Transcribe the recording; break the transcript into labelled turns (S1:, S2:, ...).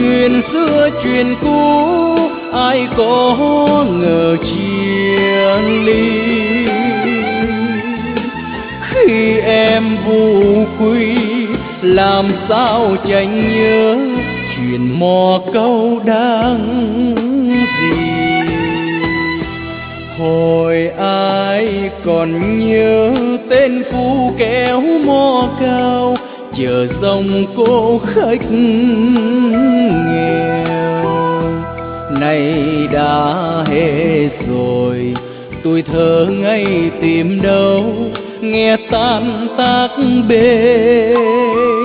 S1: chuyện xưa chuyện cũ ai có ngờ chia ly. Khi em vô quy làm sao chẳng nhớ chuyện mò câu đáng gì. Hồi ai còn nhớ tên phu kéo mò cao chờ dòng cô khách nghèo. Nay đã hết rồi tuổi thơ ngây tìm đâu nghe tan tác bê